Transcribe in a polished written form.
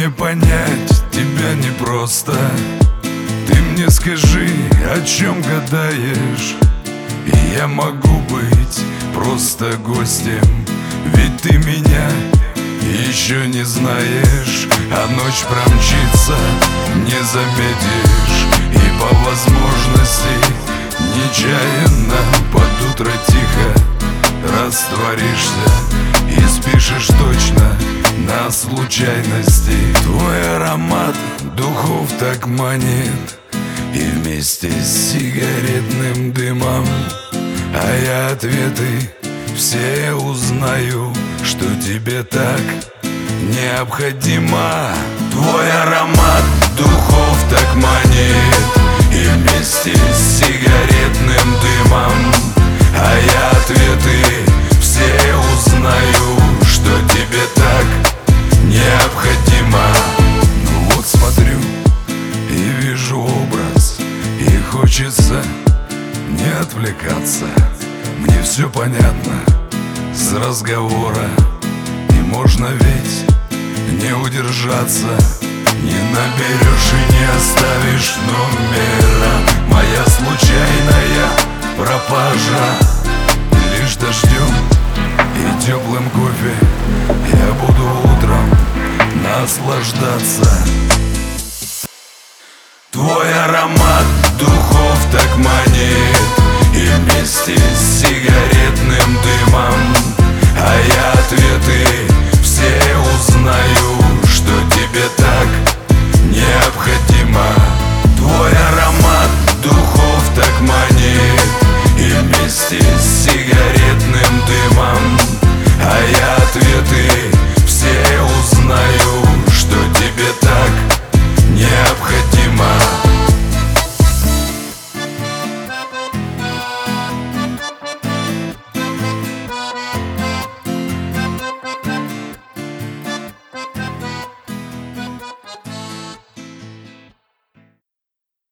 Мне понять тебя непросто. Ты мне скажи, о чем гадаешь, и я могу быть просто гостем. Ведь ты меня еще не знаешь, а ночь промчится, не заметишь. И по возможности нечаянно под утро тихо растворишься и спишешь точно на случайности. Твой аромат духов так манит, и вместе с сигаретным дымом, а я ответы все узнаю, что тебе так необходимо. Твой аромат духов так манит, и вместе с сигаретным дымом, а я ответы все узнаю, что тебе так необходимо. Ну вот смотрю и вижу образ, и хочется не отвлекаться. Мне все понятно с разговора, и можно ведь не удержаться. Не наберешь и не оставишь номера. Моя случайная пропажа. Лишь дождем и теплым кофе я буду утром наслаждаться. Твой аромат духов так манит, и вместе с сигаретным дымом, а я ответы